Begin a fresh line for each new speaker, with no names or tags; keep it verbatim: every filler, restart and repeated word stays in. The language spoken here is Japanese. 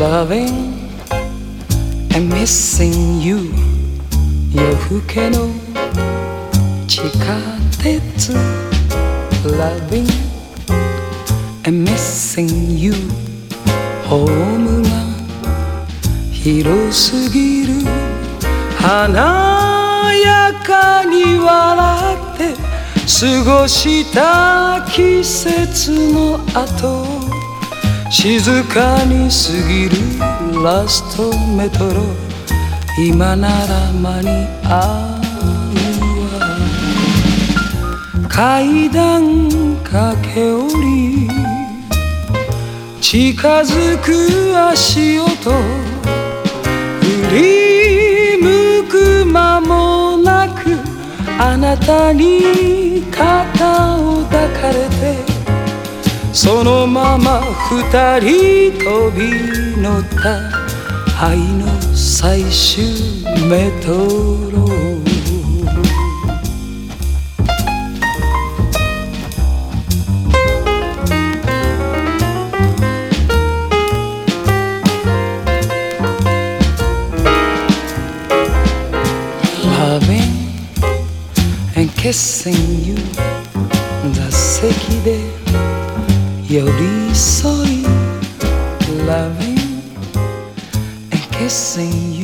Loving and missing you 夜更けの地下鉄 Loving and missing you ホームが広すぎる華やかに笑って過ごした季節の後静かに過ぎるラストメトロ今なら間に合うわ階段駆け下り近づく足音振り向く間もなくあなたに肩を抱かれてそのまま二人飛び乗った愛の最終メトロLoving and kissing you 座席で寄り添い Loving and kissing you